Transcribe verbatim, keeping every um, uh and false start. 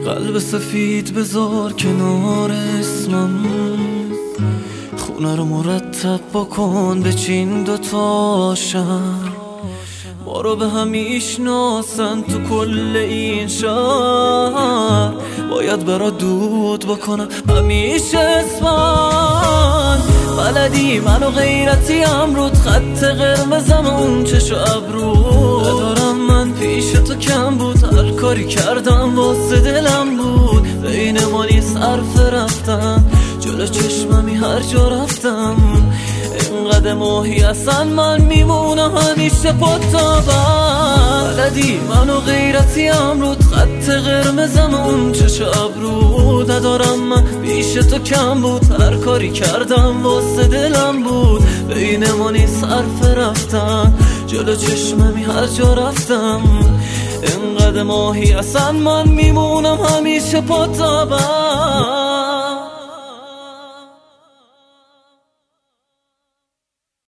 قلب سفید بذار کنار اسمم، خونه رو مرتب بکن بچین دوتا شهر، ما رو به هم میشناسن تو کل این شهر. باید برا دود بکنم همیشه اسمن، بلدی منو غیرتیم رود، خط قرمزم اون چشو ابرو ندارم من پیش تو کم بود، هر کاری کردم واسه دلم بود، بین ما نیست حرف رفتن، جلو چشممی هر جا رفتم، اینقدر ماهی اصلا من میمونم همیشه پتا بلدی منو غیرتیم رود، خط قرمزم اون چشو ابرو ندارم من پیش تو کم بود، هر کاری کردم واسه دلم بود، بین ما نیست حرف رفتن، جلو چشممی هر جا رفتم، اینقدر ماهی اصلا من میمونم همیشه پتا